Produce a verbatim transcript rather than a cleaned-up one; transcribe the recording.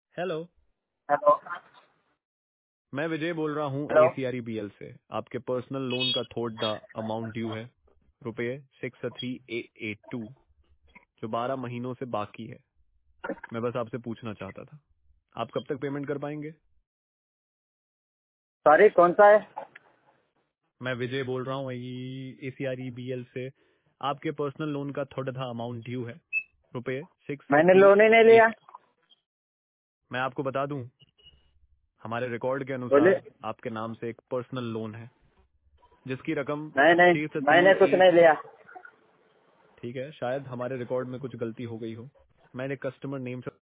Hello. Hello. मैं विजय बोल रहा हूँ हेलो। एसीआरई बीएल से। आपके पर्सनल लोन का थोड़ा अमाउंट ड्यू है, रुपये six three eight eight two, जो बारह महीनों से बाकी है। मैं बस आपसे पूछना चाहता था, आप कब तक पेमेंट कर पाएंगे? सॉरी, कौन सा है? मैं विजय बोल रहा हूँ एसीआरई बीएल से। आपके पर्सनल लोन का थोड़ा अमाउंट ड्यू है, रुपये सिक्स मैंने थ्री लोन ही नहीं लिया। एट। मैं आपको बता दूं, हमारे रिकॉर्ड के बोले। अनुसार आपके नाम से एक पर्सनल लोन है जिसकी रकम नहीं नहीं, सिक्स थ्री मैंने कुछ एट। नहीं लिया। ठीक है, शायद हमारे रिकॉर्ड में कुछ गलती हो गई हो। मैंने कस्टमर नेम से